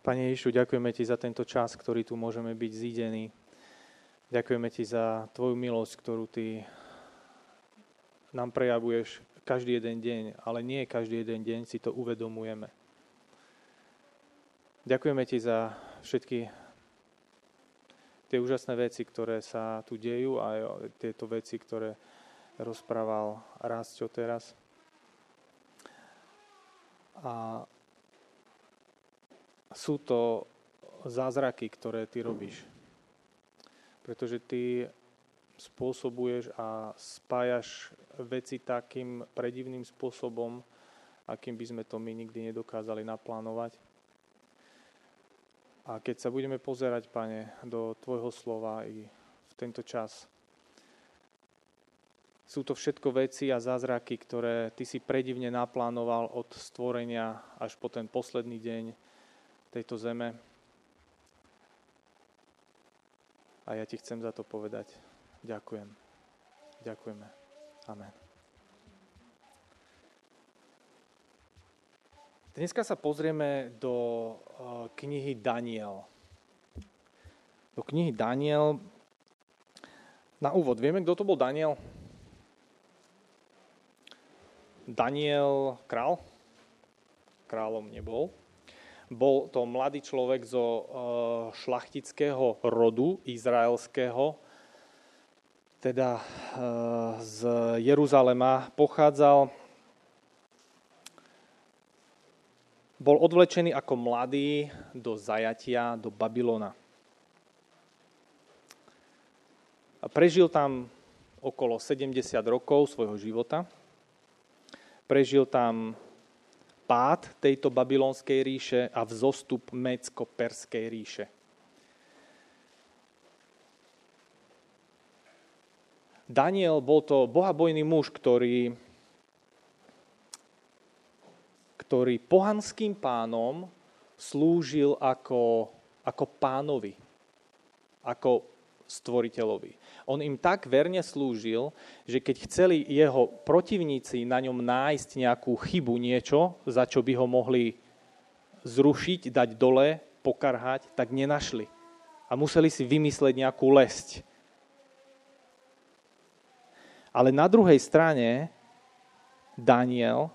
Pane Ježišu, ďakujeme Ti za tento čas, ktorý tu môžeme byť zídení. Ďakujeme Ti za Tvoju milosť, ktorú Ty nám prejavuješ každý jeden deň, ale nie každý jeden deň si to uvedomujeme. Ďakujeme Ti za všetky tie úžasné veci, ktoré sa tu dejú a tieto veci, ktoré rozprával Rásťo teraz. A sú to zázraky, ktoré Ty robíš. Pretože Ty spôsobuješ a spájaš veci takým predivným spôsobom, akým by sme to my nikdy nedokázali naplánovať. A keď sa budeme pozerať, Pane, do Tvojho slova i v tento čas, sú to všetko veci a zázraky, ktoré Ty si predivne naplánoval od stvorenia až po ten posledný deň tejto zeme. A ja Ti chcem za to povedať ďakujem. Ďakujeme. Amen. Dneska sa pozrieme do knihy Daniel. Do knihy Daniel. Na úvod, vieme, kto to bol Daniel? Daniel král? Kráľom nebol. Bol to mladý človek zo šlachtického rodu izraelského, teda z Jeruzalema pochádzal. Bol odvlečený ako mladý do zajatia do Babylona. Prežil tam okolo 70 rokov svojho života. Prežil tam pád tejto babylonskej ríše a vzostup Médsko-Perskej ríše. Daniel bol to bohabojný muž, ktorý pohanským pánom slúžil ako pánovi, ako stvoriteľovi. On im tak verne slúžil, že keď chceli jeho protivníci na ňom nájsť nejakú chybu, niečo, za čo by ho mohli zrušiť, dať dole, pokarhať, tak nenašli. A museli si vymysleť nejakú lesť. Ale na druhej strane Daniel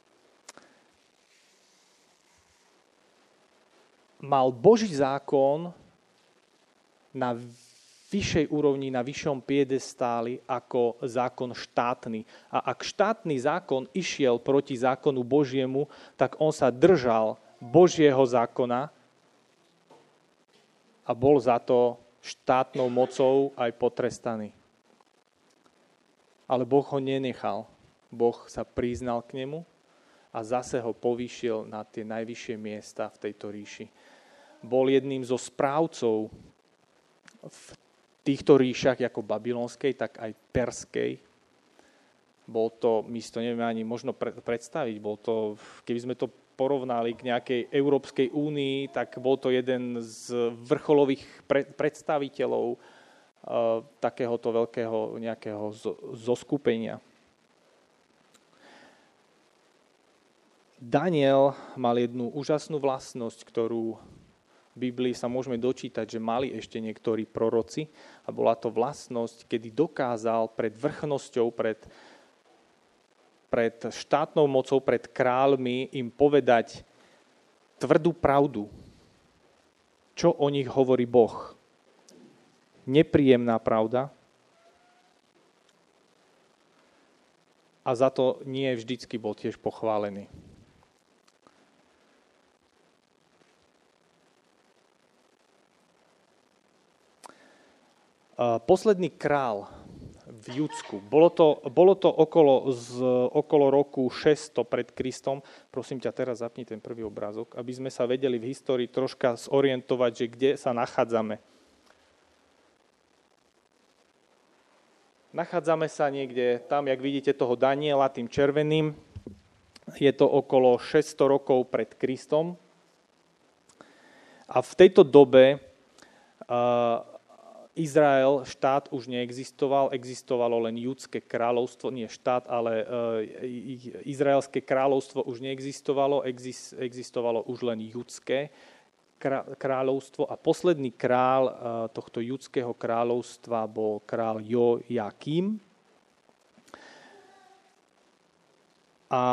mal Boží zákon na vyššej úrovni, na vyššom piedestáli ako zákon štátny. A ak štátny zákon išiel proti zákonu Božiemu, tak on sa držal Božieho zákona a bol za to štátnou mocou aj potrestaný. Ale Boh ho nenechal. Boh sa priznal k nemu a zase ho povýšil na tie najvyššie miesta v tejto ríši. Bol jedným zo správcov v týchto ríšach, ako babylonskej, tak aj perskej. Bol to, my si to nevieme ani možno predstaviť, bol to, keby sme to porovnali k nejakej Európskej únii, tak bol to jeden z vrcholových predstaviteľov takéhoto veľkého nejakého zoskupenia. Daniel mal jednu úžasnú vlastnosť, ktorú v Biblii sa môžeme dočítať, že mali ešte niektorí proroci a bola to vlastnosť, kedy dokázal pred vrchnosťou, pred štátnou mocou, pred kráľmi im povedať tvrdú pravdu. Čo o nich hovorí Boh? Nepríjemná pravda a za to nie vždycky bol tiež pochválený. Posledný král v Judsku. Bolo to okolo roku 600 pred Kristom. Prosím ťa, teraz zapni ten prvý obrázok, aby sme sa vedeli v histórii troška zorientovať, že kde sa nachádzame. Nachádzame sa niekde tam, jak vidíte toho Daniela, tým červeným. Je to okolo 600 rokov pred Kristom. A v tejto dobe Izrael, štát už neexistoval, existovalo len judské kráľovstvo, nie štát, ale izraelské kráľovstvo už neexistovalo, existovalo už len judské. kráľovstvo a posledný král tohto judského kráľovstva bol král Jojakim. A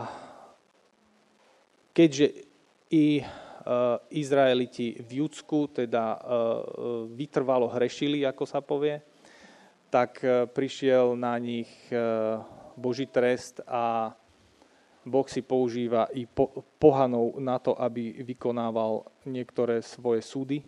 keďže i Izraeliti v Judsku teda vytrvalo hrešili, ako sa povie, tak prišiel na nich Boží trest a Boh si používa i pohanov na to, aby vykonával niektoré svoje súdy.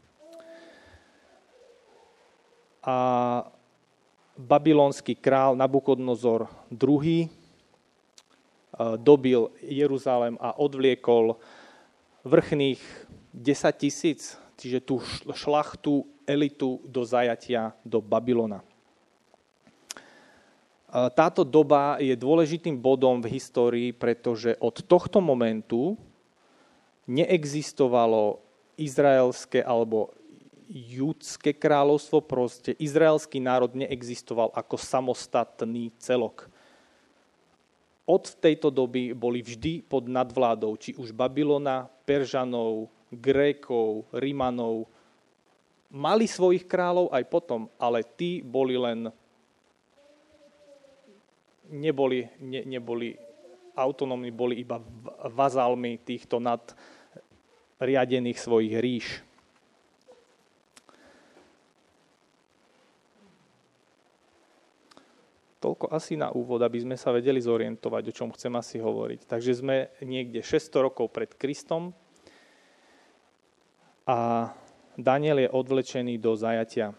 A babylonský král Nabukodnozor II dobil Jeruzalém a odvliekol vrchných 10 000, čiže tú šlachtu, elitu do zajatia do Babylona. Táto doba je dôležitým bodom v histórii, pretože od tohto momentu neexistovalo izraelské alebo judské kráľovstvo, proste izraelský národ neexistoval ako samostatný celok. Od tejto doby boli vždy pod nadvládou, či už Babylona, Peržanov, Grékov, Rimanov. Mali svojich kráľov aj potom, ale tí boli len neboli autonómni, boli iba vazálmi týchto nadriadených svojich ríš. Toľko asi na úvod, aby sme sa vedeli zorientovať, o čom chcem asi hovoriť. Takže sme niekde 600 rokov pred Kristom a Daniel je odvlečený do zajatia.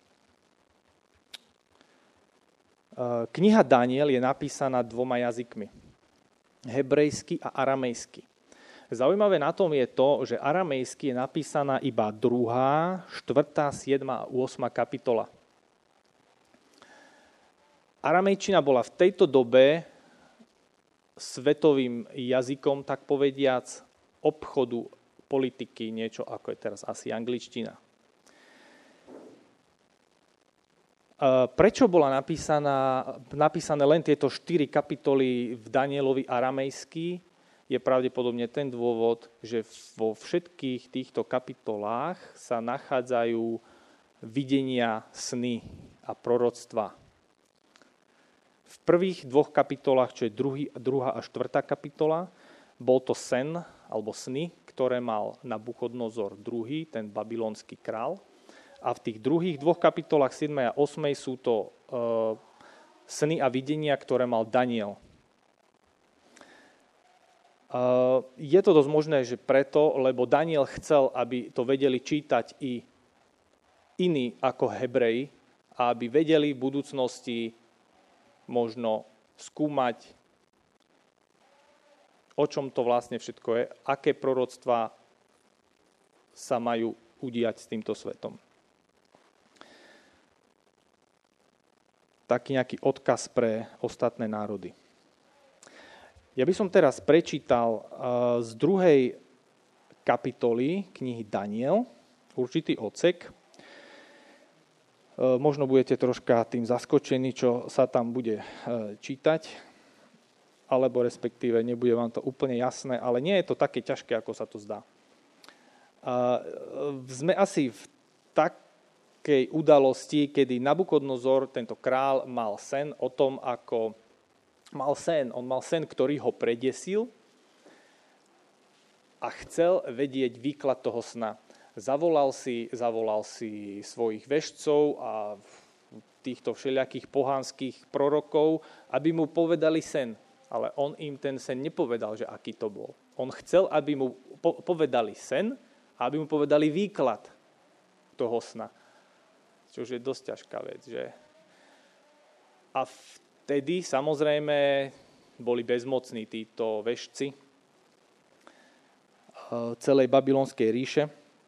Kniha Daniel je napísaná 2 jazykmi. Hebrejsky a aramejsky. Zaujímavé na tom je to, že aramejsky je napísaná iba 2., 4., 7. a 8. kapitola. Aramejčina bola v tejto dobe svetovým jazykom, tak povediac, obchodu, politiky, niečo ako je teraz asi angličtina. Prečo bola napísané len tieto 4 kapitoly v Danielovi aramejsky, je pravdepodobne ten dôvod, že vo všetkých týchto kapitolách sa nachádzajú videnia, sny a proroctva. V prvých 2 kapitolách, čo je 2. a 4. kapitola, bol to sen alebo sny, ktoré mal Nabuchodnozor II, ten babylonský král. A v tých druhých 2 kapitolách 7. a 8. sú to sny a videnia, ktoré mal Daniel. Je to dosť možné, že preto, lebo Daniel chcel, aby to vedeli čítať i iní ako Hebreji a aby vedeli v budúcnosti možno skúmať, o čom to vlastne všetko je, aké proroctvá sa majú udiať s týmto svetom. Taký nejaký odkaz pre ostatné národy. Ja by som teraz prečítal z 2. kapitoly knihy Daniel určitý odsek. Možno budete troška tým zaskočení, čo sa tam bude čítať, alebo respektíve nebude vám to úplne jasné, ale nie je to také ťažké, ako sa to zdá. Sme asi v takej udalosti, kedy Nabukodnozor, tento král, mal sen o tom, ako on mal sen, ktorý ho predesil a chcel vedieť výklad toho sna. Zavolal si svojich vešcov a týchto všelijakých pohanských prorokov, aby mu povedali sen. Ale on im ten sen nepovedal, že aký to bol. On chcel, aby mu povedali sen a aby mu povedali výklad toho sna. Čo je dosť ťažká vec, že? A vtedy samozrejme boli bezmocní títo vešci celej babylonskej ríše.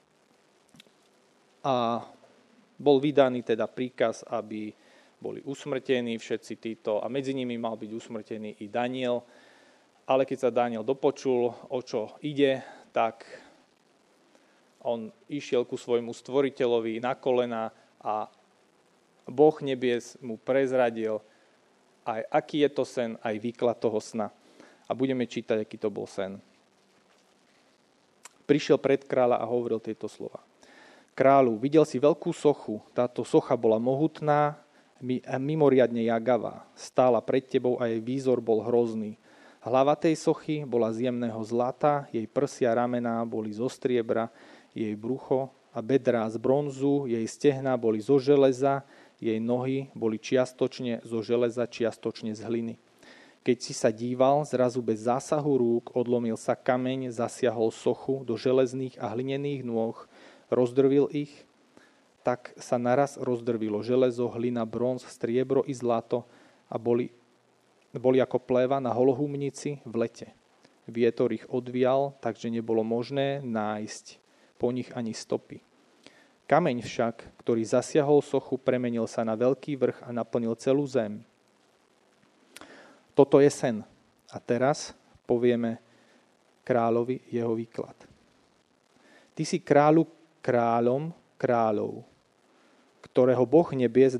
A bol vydaný teda príkaz, aby boli usmrtení všetci títo a medzi nimi mal byť usmrtený i Daniel. Ale keď sa Daniel dopočul, o čo ide, tak on išiel ku svojmu stvoriteľovi na kolena a Boh nebies mu prezradil aj aký je to sen, aj výklad toho sna. A budeme čítať, aký to bol sen. prišiel pred kráľa a hovoril tieto slova. Kráľu, videl si veľkú sochu, táto socha bola mohutná a mimoriadne jagavá. Stála pred tebou a jej výzor bol hrozný. Hlava tej sochy bola z jemného zlata, jej prsia ramená boli zo striebra, jej brucho a bedrá z bronzu, jej stehná boli zo železa, jej nohy boli čiastočne zo železa, čiastočne z hliny. Keď si sa díval, zrazu bez zásahu rúk odlomil sa kameň, zasiahol sochu do železných a hlinených nôh, rozdrvil ich, tak sa naraz rozdrvilo železo, hlina, bronz, striebro i zlato a boli ako pléva na holohumnici v lete. Vietor ich odvial, takže nebolo možné nájsť po nich ani stopy. Kameň však, ktorý zasiahol sochu, premenil sa na veľký vrch a naplnil celú zem. Toto je sen. A teraz povieme kráľovi jeho výklad. Ty si kráľom kráľov, ktorému Boh nebies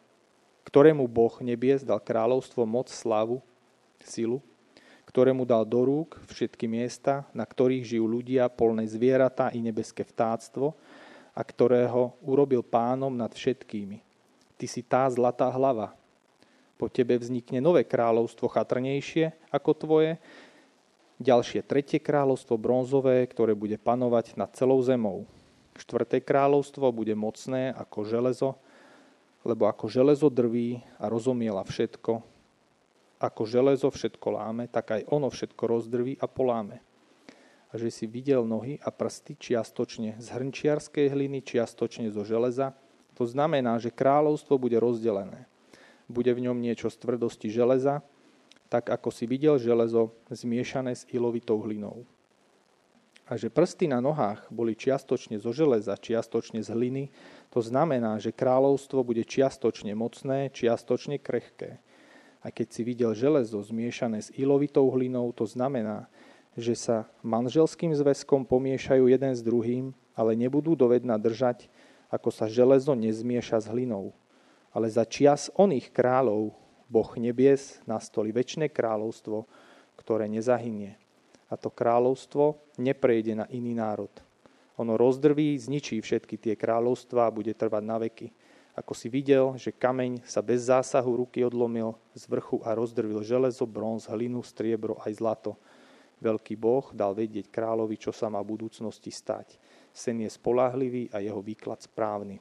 dal kráľovstvo, moc, slavu, silu, ktorému dal do rúk všetky miesta, na ktorých žijú ľudia, polné zvieratá i nebeské vtáctvo, a ktorého urobil pánom nad všetkými. Ty si tá zlatá hlava. Po tebe vznikne nové kráľovstvo chatrnejšie ako tvoje, ďalšie tretie kráľovstvo bronzové, ktoré bude panovať nad celou zemou. Štvrté kráľovstvo bude mocné ako železo, lebo ako železo drví a rozomiela všetko, ako železo všetko láme, tak aj ono všetko rozdrví a poláme. A že si videl nohy a prsty čiastočne z hrnčiarskej hliny, čiastočne zo železa, to znamená, že kráľovstvo bude rozdelené. Bude v ňom niečo z tvrdosti železa, tak ako si videl železo zmiešané s ilovitou hlinou. A že prsty na nohách boli čiastočne zo železa, čiastočne z hliny, to znamená, že kráľovstvo bude čiastočne mocné, čiastočne krehké. A keď si videl železo zmiešané s ilovitou hlinou, to znamená, že sa manželským zväzkom pomiešajú jeden s druhým, ale nebudú dovedna držať, ako sa železo nezmieša s hlinou. Ale za čias oných kráľov Boh nebies nastolí večné kráľovstvo, ktoré nezahynie. A to kráľovstvo neprejde na iný národ. Ono rozdrví, zničí všetky tie kráľovstvá a bude trvať na veky. Ako si videl, že kameň sa bez zásahu ruky odlomil z vrchu a rozdrvil železo, bronz, hlinu, striebro aj zlato. Veľký Boh dal vedieť kráľovi, čo sa má v budúcnosti stať. Sen je spoľahlivý a jeho výklad správny.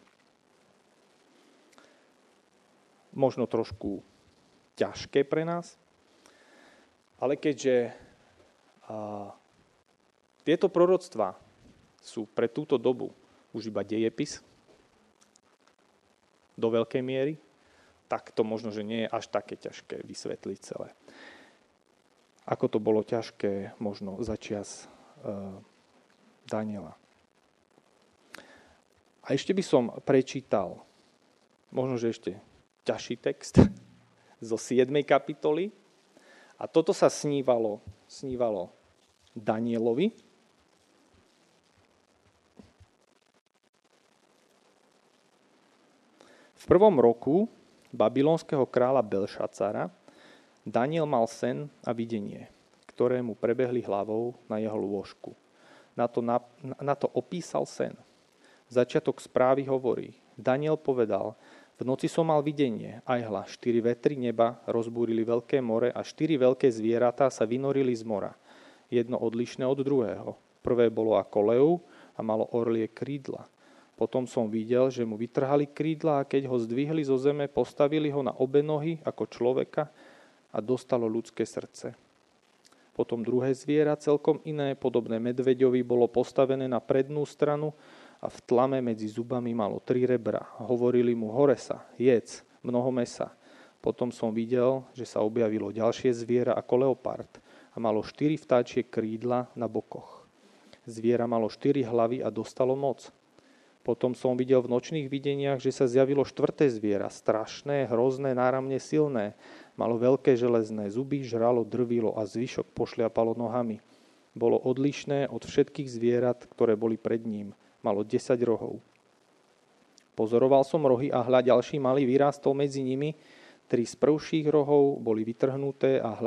Možno trošku ťažké pre nás, ale keďže tieto proroctvá sú pre túto dobu už iba dejepis do veľkej miery, tak to možno, že nie je až také ťažké vysvetliť celé. Ako to bolo ťažké možno za čias Daniela. A ešte by som prečítal možno, že ešte ťažší text zo 7. kapitoly. A toto sa snívalo Danielovi. V prvom roku babylonského kráľa Belšacara Daniel mal sen a videnie, ktoré mu prebehli hlavou na jeho lôžku. Na to opísal sen. Začiatok správy hovorí: Daniel povedal: v noci som mal videnie, aj hľa, 4 vetry neba rozbúrili veľké more a 4 veľké zvieratá sa vynorili z mora. Jedno odlišné od druhého. Prvé bolo ako lev a malo orlie krídla. Potom som videl, že mu vytrhali krídla a keď ho zdvihli zo zeme, postavili ho na obe nohy ako človeka a dostalo ľudské srdce. Potom druhé zviera, celkom iné, podobné medveďovi, bolo postavené na prednú stranu a v tlame medzi zubami malo 3 rebra. Hovorili mu: hore sa, jedz, mnoho mesa. Potom som videl, že sa objavilo ďalšie zviera ako leopard a malo 4 vtáčie krídla na bokoch. Zviera malo 4 hlavy a dostalo moc. Potom som videl v nočných videniach, že sa zjavilo 4. zviera, strašné, hrozné, náramne silné. Malo veľké železné zuby, žralo, drvilo a zvyšok pošliapalo nohami. Bolo odlišné od všetkých zvierat, ktoré boli pred ním. Malo 10 rohov. Pozoroval som rohy a hľa, ďalší malý vyrástol medzi nimi. 3 z prvších rohov boli vytrhnuté a hľa,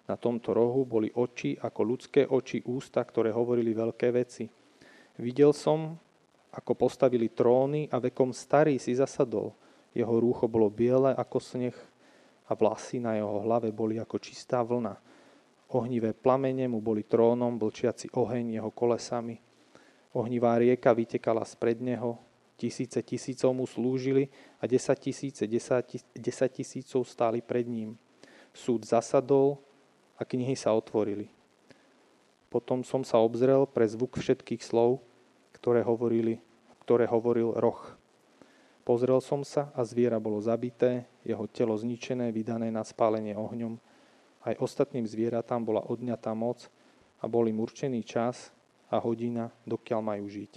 Na tomto rohu boli oči ako ľudské oči, ústa, ktoré hovorili veľké veci. Videl som, ako postavili tróny a vekom starý si zasadol. Jeho rúcho bolo biele ako sneh a vlasy na jeho hlave boli ako čistá vlna. Ohnivé plamene mu boli trónom, blčiaci oheň jeho kolesami. Ohnivá rieka vytekala spred neho, tisíce tisícov mu slúžili a 10 tisícov stáli pred ním. Súd zasadol a knihy sa otvorili. Potom som sa obzrel pre zvuk všetkých slov, ktoré hovoril roh. Pozrel som sa a zviera bolo zabité, jeho telo zničené, vydané na spálenie ohňom. Aj ostatným zvieratám bola odňatá moc a bol im určený čas a hodina, dokiaľ majú žiť.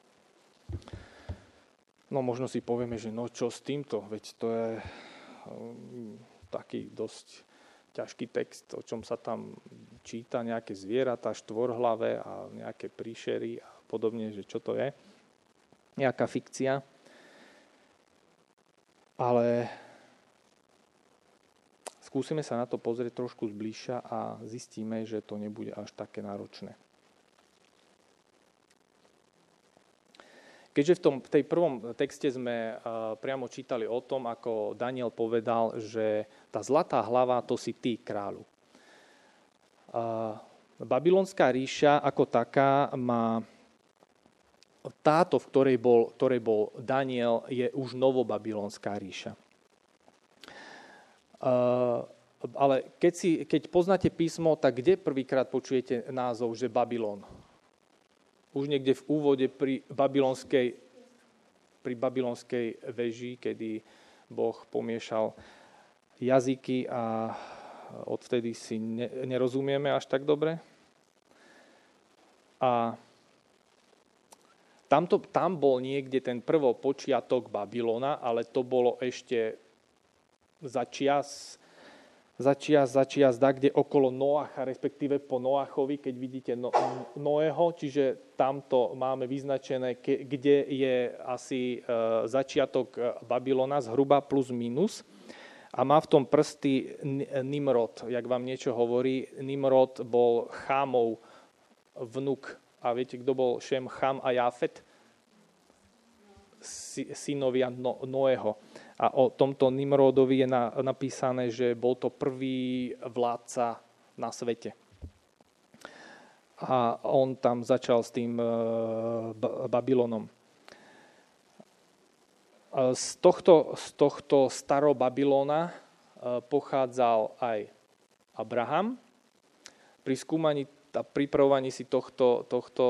No možno si povieme, že no čo s týmto, veď to je taký dosť ťažký text, o čom sa tam číta, nejaké zvieratá, štvorhlavé a nejaké príšery a podobne, že čo to je. Nejaká fikcia. Ale skúsime sa na to pozrieť trošku zbližša a zistíme, že to nebude až také náročné. Keďže v tej prvom texte sme priamo čítali o tom, ako Daniel povedal, že tá zlatá hlava, to si ty, kráľu. Babylonská ríša ako taká má táto, v ktorej bol Daniel, je už novobabylonská ríša. Ale keď poznáte písmo, tak kde prvýkrát počujete názov, že Babylon? Už niekde v úvode pri babylonskej veži, kedy Boh pomiešal jazyky a odvtedy si nerozumieme až tak dobre. A tam bol niekde ten prvopočiatok Babylona, ale to bolo ešte za čias kde okolo Noacha, respektíve po Noachovi, keď vidíte Noého, čiže tamto máme vyznačené, kde je asi začiatok Babylona, zhruba plus minus. A má v tom prsty Nimrod, jak vám niečo hovorí. Nimrod bol Chámov vnuk. A viete, kto bol Šem, Cham a Jafet? Synovia Noého. A o tomto Nimrodovi je napísané, že bol to prvý vládca na svete. A on tam začal s tým Babylonom. Z tohto starobabylona pochádzal aj Abraham. Pri skúmaní a pripravovaní si tohto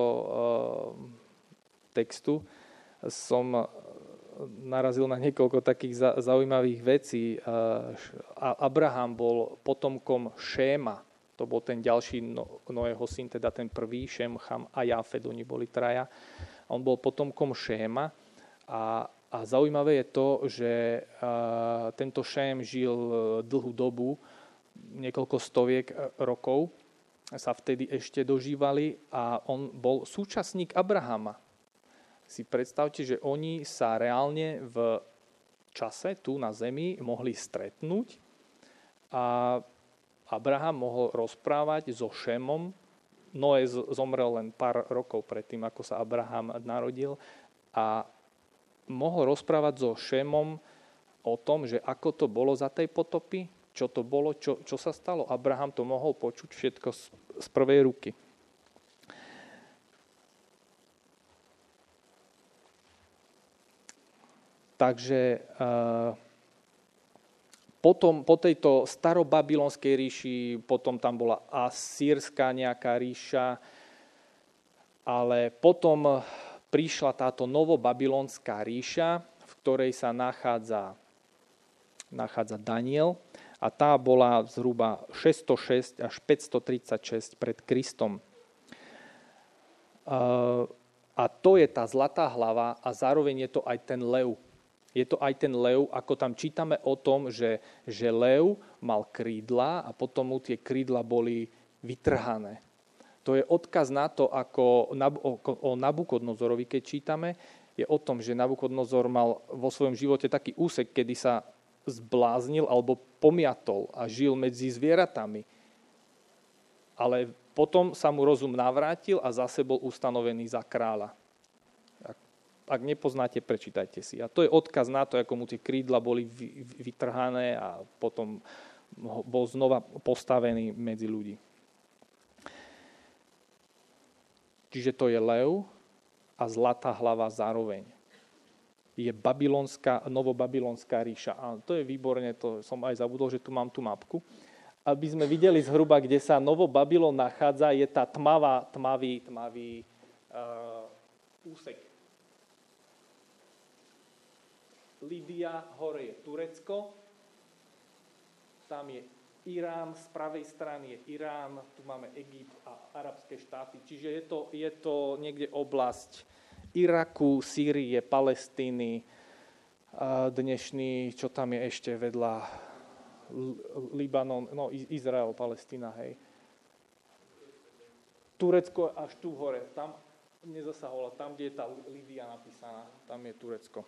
textu som narazil na niekoľko takých zaujímavých vecí. Abraham bol potomkom Šéma. To bol ten ďalší Noého syn, teda ten prvý, Šém, Cham a Jafet, oni boli traja. On bol potomkom Šéma a zaujímavé je to, že tento Šém žil dlhú dobu, niekoľko stoviek rokov, sa vtedy ešte dožívali a on bol súčasník Abrahama. Si predstavte, že oni sa reálne v čase tu na zemi mohli stretnúť a Abraham mohol rozprávať so Šémom. Noé zomrel len pár rokov predtým, ako sa Abraham narodil a mohol rozprávať so Šémom o tom, že ako to bolo za tej potopy, čo to bolo, čo sa stalo. Abraham to mohol počuť všetko z prvej ruky. Takže po tejto starobabylonskej ríši, potom tam bola asýrska nejaká ríša, ale potom prišla táto novobabylonská ríša, v ktorej sa nachádza Daniel a tá bola zhruba 606 až 536 pred Kristom. A to je tá zlatá hlava a zároveň je to aj ten lev. Je to aj ten lev, ako tam čítame o tom, že lev mal krídla a potom mu tie krídla boli vytrhané. To je odkaz na to, ako o Nabukodnozorovi, keď čítame, je o tom, že Nabukodnozor mal vo svojom živote taký úsek, kedy sa zbláznil alebo pomiatol a žil medzi zvieratami. ale potom sa mu rozum navrátil a zase bol ustanovený za kráľa. Ak nepoznáte, prečítajte si. A to je odkaz na to, ako mu tie krídla boli vytrhané a potom bol znova postavený medzi ľudí. Čiže to je lev a zlatá hlava zároveň. Je novobabylonská ríša. A to je výborné, to som aj zabudol, že tu mám tú mapku. Aby sme videli zhruba, kde sa Novobabylon nachádza, je tá tmavý úsek. Lídia, hore je Turecko, tam je Irán, z pravej strany je Irán, tu máme Egypt a arabské štáty. Čiže je to niekde oblasť Iraku, Sýrie, Palestíny, dnešný, čo tam je ešte vedľa, Libanon, no Izrael, Palestína, hej. Turecko až tu hore, tam nezasahovalo, tam, kde je tá Lídia napísaná, tam je Turecko.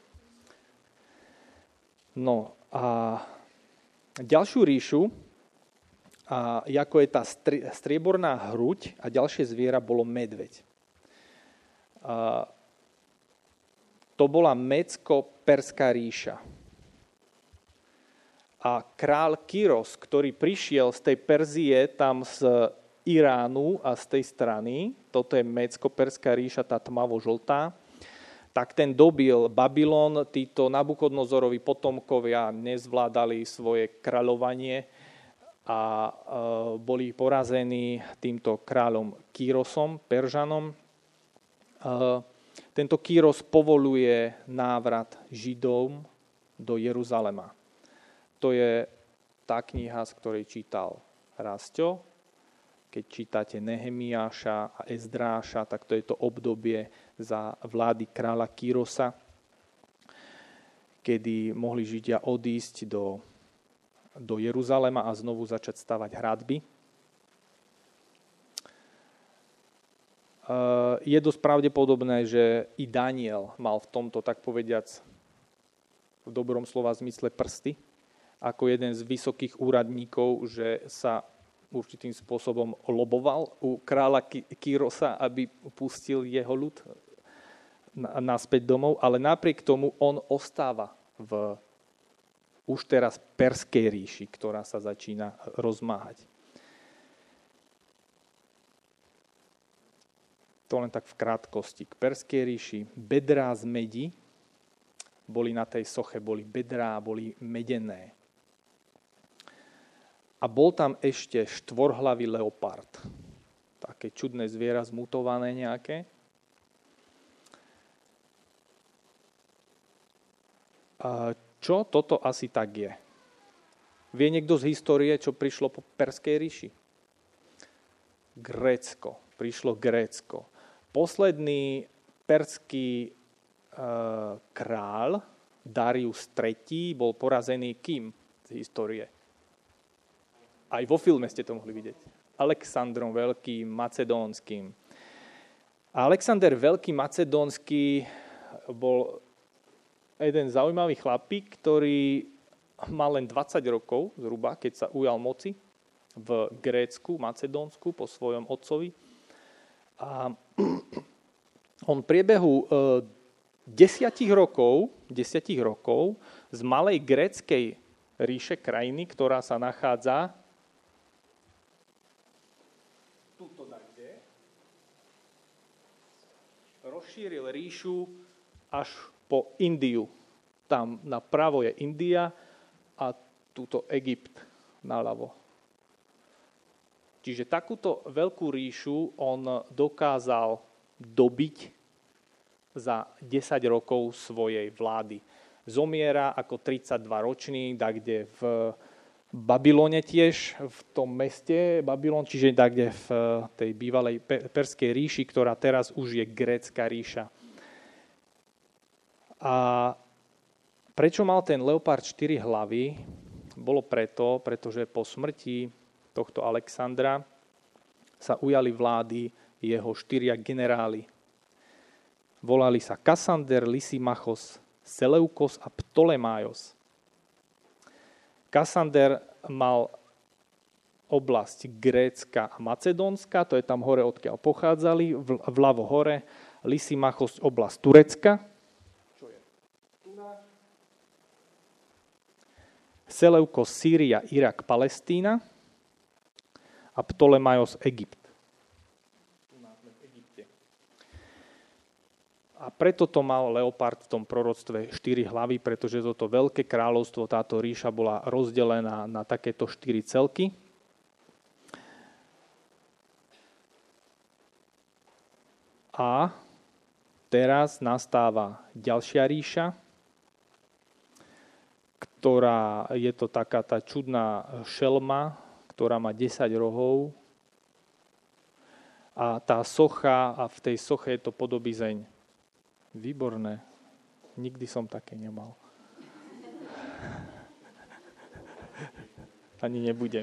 No a ďalšiu ríšu, ako je tá strieborná hruď a ďalšie zviera bolo medveď. To bola Médsko-Perská ríša. A král Kyros, ktorý prišiel z tej Perzie, tam z Iránu a z tej strany, toto je Médsko-Perská ríša, tá tmavo-žltá, tak ten dobil Babylon, títo Nabuchodnozorovi potomkovia nezvládali svoje kráľovanie a boli porazení týmto kráľom Kyrosom, Peržanom. Tento Kyros povoluje návrat Židom do Jeruzalema. To je tá kniha, z ktorej čítal Rasťo. Keď čítate Nehemiáša a Ezdráša, tak to je to obdobie za vlády kráľa Kyrosa, kedy mohli Židia odísť do Jeruzalema a znovu začať stavať hradby. Je dosť pravdepodobné, že i Daniel mal v tomto, tak povediac, v dobrom slova zmysle prsty, ako jeden z vysokých úradníkov, že sa určitým spôsobom loboval u kráľa Kyrosa, aby pustil jeho ľud naspäť domov, ale napriek tomu on ostáva v už teraz Perskej ríši, ktorá sa začína rozmáhať. To len tak v krátkosti. K Perskej ríši bedrá z medi boli na tej soche, boli bedrá, boli medené. A bol tam ešte štvorhlavý leopard. Také čudné zviera, zmutované nejaké. A čo toto asi tak je? Vie niekto z histórie, čo prišlo po Perskej ríši? Grécko. Prišlo Grécko. Posledný perský král Darius III bol porazený kým z histórie? Aj vo filme ste to mohli vidieť. Alexandrom Veľkým Macedónskym. A Alexander Veľký Macedónsky bol jeden zaujímavý chlapík, ktorý mal len 20 rokov zhruba, keď sa ujal moci v Grécku, Macedónsku po svojom otcovi. A on v priebehu 10 rokov z malej gréckej ríše krajiny, ktorá sa nachádza tuto nakde, rozšíril ríšu až po Indiu. Tam napravo je India a túto Egypt naľavo. Čiže takúto veľkú ríšu on dokázal dobiť za 10 rokov svojej vlády. Zomiera ako 32-ročný, kde v Babylone tiež, v tom meste Babylon, čiže kde v tej bývalej Perskej ríši, ktorá teraz už je grécka ríša. A prečo mal ten leopard 4 hlavy? Bolo pretože po smrti tohto Alexandra sa ujali vlády jeho 4 generáli. Volali sa Kasander, Lysimachos, Seleukos a Ptolemaios. Kasander mal oblasť Grécka a Macedónska, to je tam hore, odkiaľ pochádzali, vľavo hore, Lysimachos, oblasť Turecka, čo je Seleukos, Sýria, Irak, Palestína a Ptolemaios, Egypt. A preto to mal Leopard v tom proroctve 4 hlavy, pretože toto veľké kráľovstvo, táto ríša bola rozdelená na takéto 4 celky. A teraz nastáva ďalšia ríša, ktorá je to taká tá čudná šelma, ktorá má 10 rohov. A tá socha, a v tej soche je to podobizeň. Výborné. Nikdy som také nemal. Ani nebudem.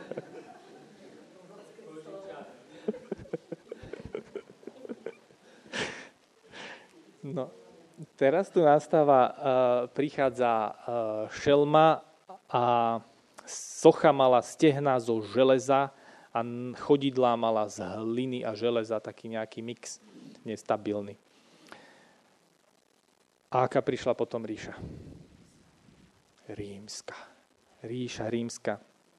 No, teraz tu nastáva, prichádza šelma a socha mala stehná zo železa a chodidlá mala z hliny a železa, taký nejaký mix nestabilný. A aká prišla potom ríša? Rímska. Ríša rímska.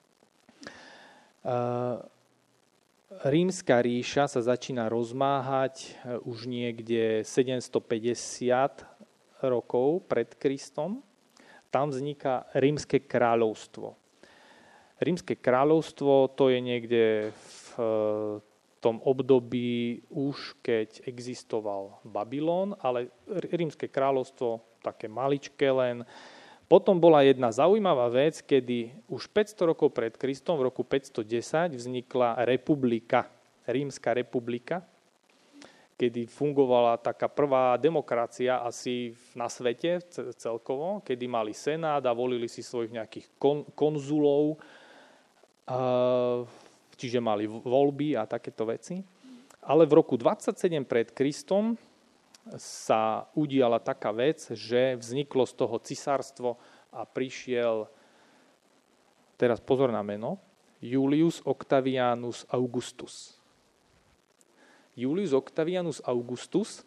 Rímska ríša sa začína rozmáhať už niekde 750 rokov pred Kristom. Tam vzniká Rímske kráľovstvo. Rímske kráľovstvo to je niekde v tom období už, keď existoval Babylon, ale Rímske kráľovstvo také maličké len. Potom bola jedna zaujímavá vec, kedy už 500 rokov pred Kristom, v roku 510, vznikla republika, Rímska republika, kedy fungovala taká prvá demokracia asi na svete celkovo, kedy mali senát a volili si svojich nejakých konzulov, čiže mali voľby a takéto veci. Ale v roku 27 pred Kristom sa udiala taká vec, že vzniklo z toho cisárstvo a prišiel, teraz pozor na meno, Julius Octavianus Augustus. Julius Octavianus Augustus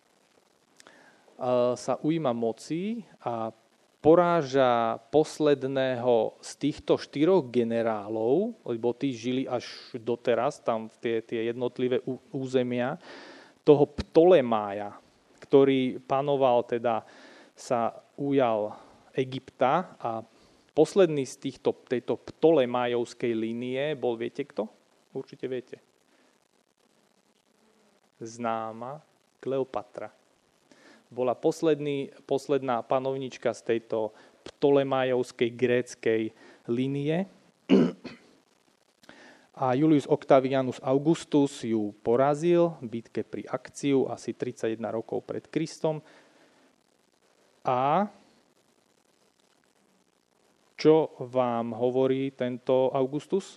sa ujíma moci a poráža posledného z týchto 4 generálov, lebo tí žili až doteraz, tam tie jednotlivé územia, toho Ptolemája, ktorý panoval, teda sa ujal Egypta a posledný z tejto Ptolemájovskej línie bol, viete kto? Určite viete. Známa Kleopatra. Bola posledná panovnička z tejto Ptolemájovskej gréckej línie. A Julius Octavianus Augustus ju porazil v bitke pri Akciu asi 31 rokov pred Kristom. A čo vám hovorí tento Augustus?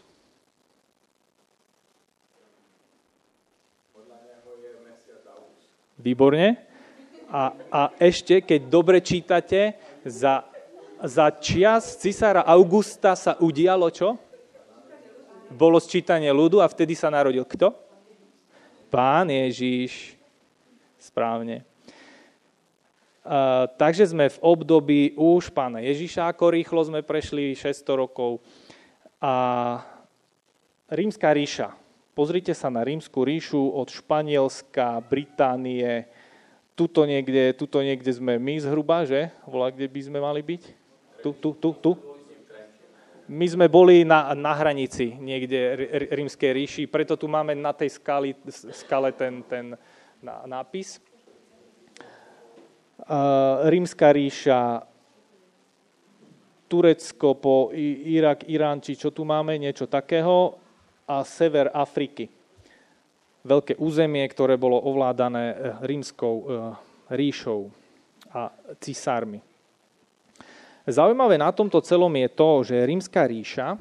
Výborne. A ešte, keď dobre čítate, za čias cisára Augusta sa udialo čo? Bolo sčítanie ľudu a vtedy sa narodil kto? Pán Ježiš. Správne. Takže sme v období už pána Ježiša, ako rýchlo sme prešli 600 rokov. A Rímska ríša. Pozrite sa na Rímsku ríšu od Španielska, Británie. Tuto niekde sme my zhruba, že? Volá, kde by sme mali byť? Tu. My sme boli na hranici niekde Rímskej ríši, preto tu máme na tej skale ten nápis. Rímska ríša, Turecko po Irak, Irán, či čo tu máme, niečo takého, a sever Afriky. Veľké územie, ktoré bolo ovládané Rímskou ríšou a cisármi. Zaujímavé na tomto celom je to, že Rímska ríša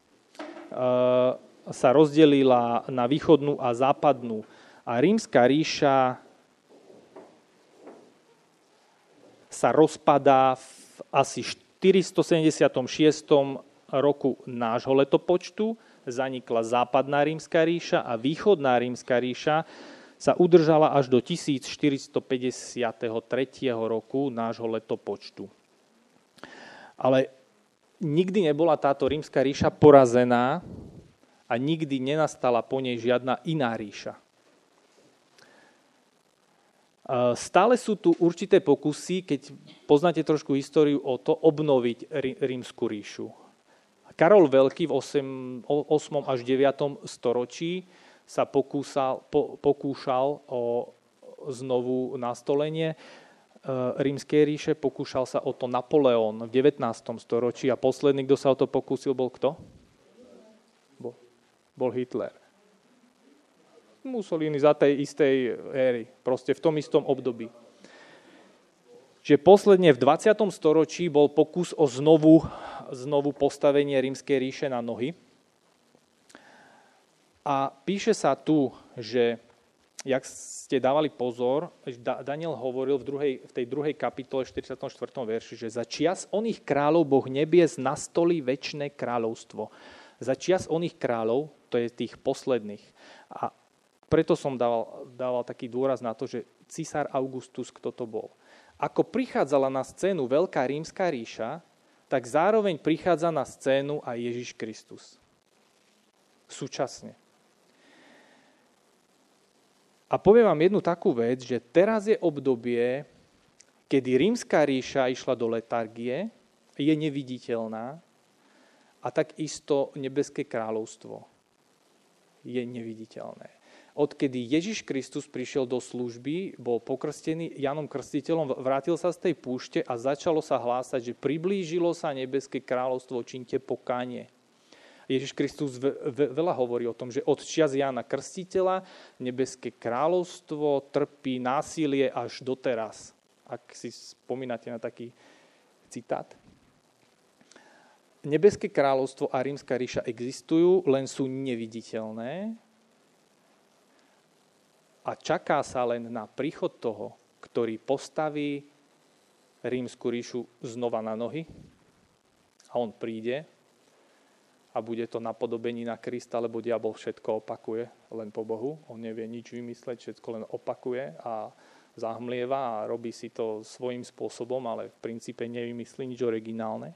sa rozdelila na východnú a západnú. A Rímska ríša sa rozpadá v asi 476. roku nášho letopočtu zanikla západná rímska ríša a východná rímska ríša sa udržala až do 1453. roku nášho letopočtu. Ale nikdy nebola táto rímska ríša porazená a nikdy nenastala po nej žiadna iná ríša. Stále sú tu určité pokusy, keď poznáte trošku históriu o to, obnoviť rímsku ríšu. Karol Veľký v 8. až 9. storočí sa pokúšal o znovu nastolenie rímskej ríše, pokúšal sa o to Napoleon v 19. storočí a posledný, kto sa o to pokúsil, bol kto? Bol Hitler. Mussolini za tej istej éry, proste v tom istom období. Čiže posledne v 20. storočí bol pokus o znovu postavenie rímskej ríše na nohy. A píše sa tu, že, jak ste dávali pozor, Daniel hovoril v tej druhej kapitole 44. verši, že za čias oných kráľov Boh nebies nastolí večné kráľovstvo. Za čias oných kráľov, to je tých posledných. A preto som dával taký dôraz na to, že cisár Augustus, kto to bol. Ako prichádzala na scénu Veľká rímska ríša, tak zároveň prichádza na scénu aj Ježiš Kristus. Súčasne. A poviem vám jednu takú vec, že teraz je obdobie, kedy rímska ríša išla do letargie, je neviditeľná a takisto nebeské kráľovstvo je neviditeľné. Odkedy Ježiš Kristus prišiel do služby, bol pokrstený Jánom Krstiteľom, vrátil sa z tej púšte a začalo sa hlásať, že priblížilo sa nebeské kráľovstvo, čiňte pokánie. Ježiš Kristus veľa hovorí o tom, že od čias Jána Krstiteľa nebeské kráľovstvo trpí násilie až doteraz. Ak si spomínate na taký citát. Nebeské kráľovstvo a rímska ríša existujú, len sú neviditeľné a čaká sa len na príchod toho, ktorý postaví rímsku ríšu znova na nohy a on príde a bude to napodobení na Krista, lebo diabol všetko opakuje len po Bohu. On nevie nič vymysleť, všetko len opakuje a zahmlieva a robí si to svojím spôsobom, ale v princípe nevymyslí nič originálne.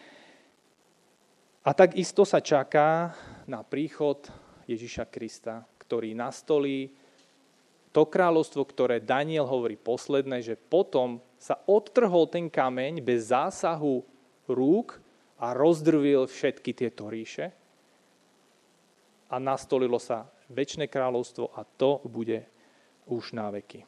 A takisto sa čaká na príchod Ježiša Krista, ktorý nastolí to kráľovstvo, ktoré Daniel hovorí posledné, že potom sa odtrhol ten kameň bez zásahu rúk a rozdrvil všetky tieto ríše a nastolilo sa večné kráľovstvo a to bude už na veky.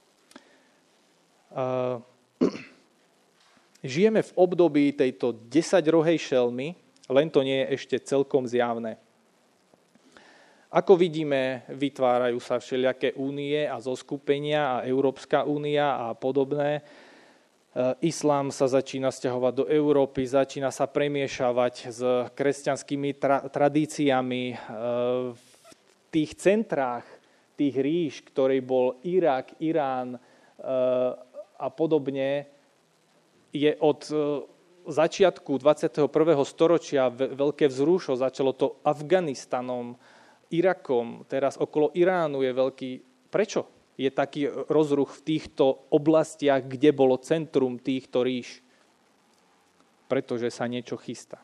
Žijeme v období tejto 10-rohej šelmy, len to nie je ešte celkom zjavné. Ako vidíme, vytvárajú sa všelijaké únie a zoskupenia a Európska únia a podobné. Islám sa začína sťahovať do Európy, začína sa premiešavať s kresťanskými tradíciami. V tých centrách, tých ríš, ktorý bol Irak, Irán a podobne, je od začiatku 21. storočia veľké vzrušo. Začalo to Afganistanom, Irakom, teraz okolo Iránu je veľký. Prečo je taký rozruch v týchto oblastiach, kde bolo centrum týchto ríš? Pretože sa niečo chystá.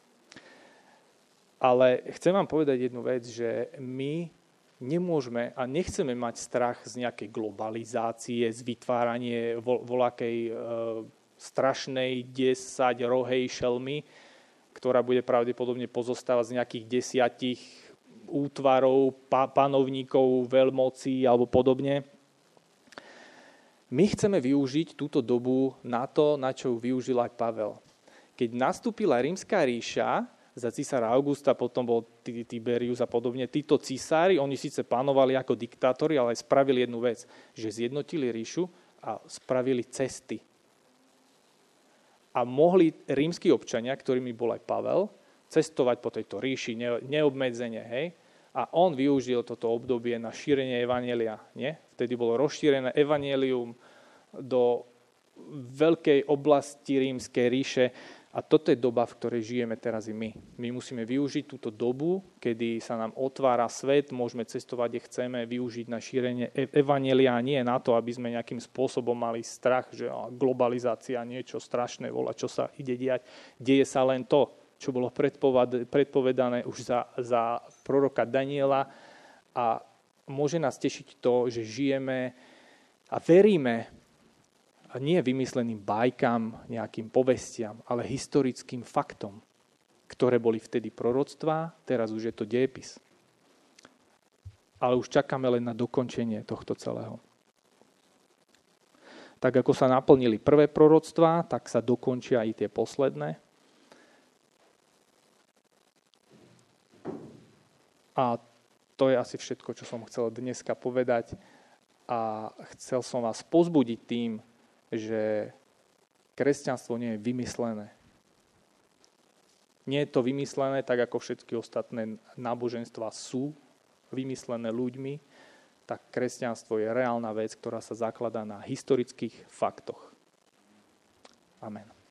Ale chcem vám povedať jednu vec, že my nemôžeme a nechceme mať strach z nejakej globalizácie, z vytváranie voľakej strašnej 10-rohej šelmy, ktorá bude pravdepodobne pozostávať z nejakých 10 útvarov, panovníkov, veľmocí alebo podobne. My chceme využiť túto dobu na to, na čo využil aj Pavel. Keď nastúpila rímska ríša, za cisára Augusta, potom bol Tiberius a podobne, títo cisári, oni síce panovali ako diktátori, ale aj spravili jednu vec, že zjednotili ríšu a spravili cesty. A mohli rímski občania, ktorými bol aj Pavel, cestovať po tejto ríši neobmedzene, hej? A on využil toto obdobie na šírenie evanjelia, nie? Vtedy bolo rozšírené evanjelium do veľkej oblasti rímskej ríše A toto je doba, v ktorej žijeme teraz i my. My musíme využiť túto dobu, kedy sa nám otvára svet, môžeme cestovať, kde chceme, využiť na šírenie evanjelia, nie na to, aby sme nejakým spôsobom mali strach, že globalizácia, niečo strašné, volá, čo sa ide diať. Deje sa len to, čo bolo predpovedané už za proroka Daniela, a môže nás tešiť to, že žijeme a veríme a nie vymysleným bajkám, nejakým povestiam, ale historickým faktom, ktoré boli vtedy proroctvá, teraz už je to dejepis. Ale už čakáme len na dokončenie tohto celého. Tak ako sa naplnili prvé proroctvá, tak sa dokončia i tie posledné. A to je asi všetko, čo som chcel dneska povedať. A chcel som vás povzbudiť tým, že kresťanstvo nie je vymyslené. Nie je to vymyslené, tak ako všetky ostatné náboženstvá sú vymyslené ľuďmi, tak kresťanstvo je reálna vec, ktorá sa zakladá na historických faktoch. Amen.